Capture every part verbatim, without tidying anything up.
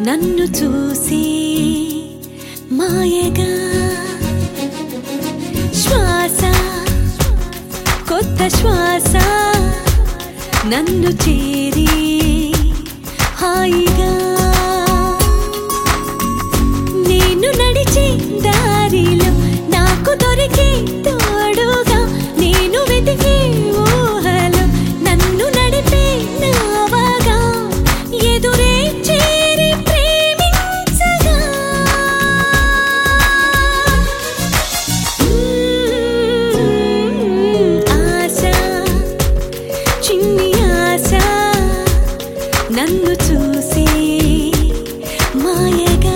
నన్ను చూసి మాయగా శ్వాస కొత్త శ్వాస నన్ను చేరి హాయిగా నేను నడిచే దారిలో నాకు దొరికే తోడుగా నేను వెతికే ఊహలో నన్ను నడిపే నావగా ఎదురే చేరి ప్రేమించగా ఆశ చిన్ని ఆశ నన్ను చూసి మాయగా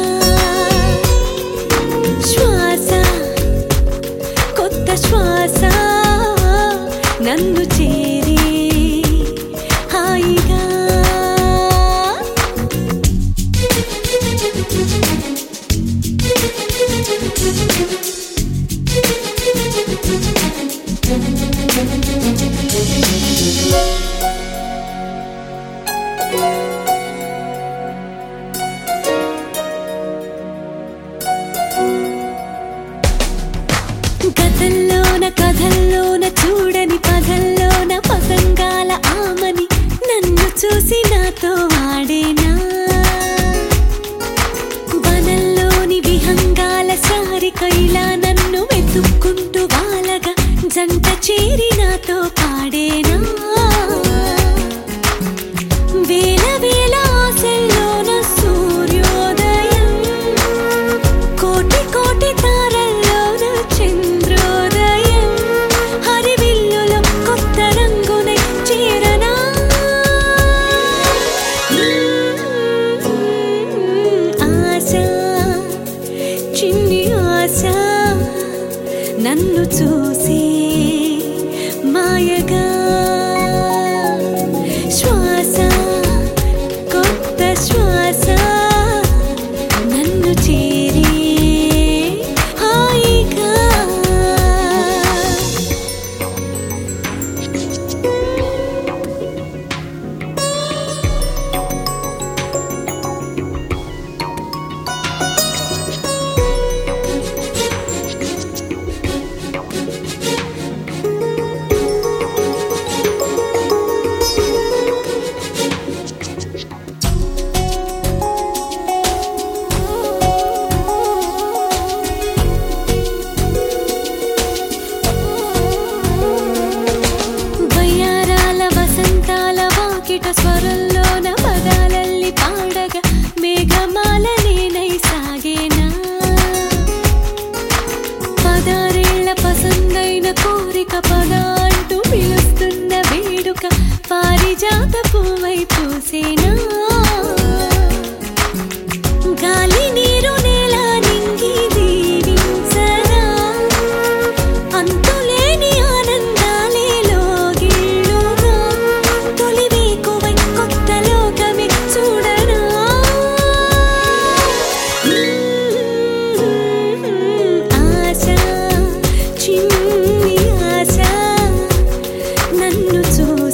శ్వాస కొత్త శ్వాస నన్ను చేరి హాయిగా గతంలోన కథల్లోన చూడని పదల్లోన పతంగాల ఆమని నన్ను చూసి నాతో ఆడేనా వనంలోని విహంగాల సారిక ఇలా నన్ను వెతుక్కుంటూ వాలగా జంట చేరి నాతో పాడేనా వేల వేల ఆశల్లోన సూర్యోదయం కోటి కోటి తారల్లోన చంద్రోదయం హరివిల్లులో కొత్త రంగునై చేరనా ఆశ చిన్ని ఆశ నన్ను చూసి మాయగా శ్వాస కొత్త శ్వాస నన్ను చేరి హాయిగా వయ్యారాల వసంతాల వాకిట స్వరంలోన పదాలల్లి పాడగా మేఘమాల నేనై సాగేనా పదారేళ్ల పసందైన కోరిక పద అంటూ పిలుస్తున్న వేడుక పారిజాత పువ్వై పూసేనా గాలి నీరు నేల నింగి దీవించగా అంతులేని ఆనందాలే లోగిళ్ళుగా తొలి వేకువై కొత్త లోకమే చూడనా ఆశ చిన్ని ఆశ నన్ను చూ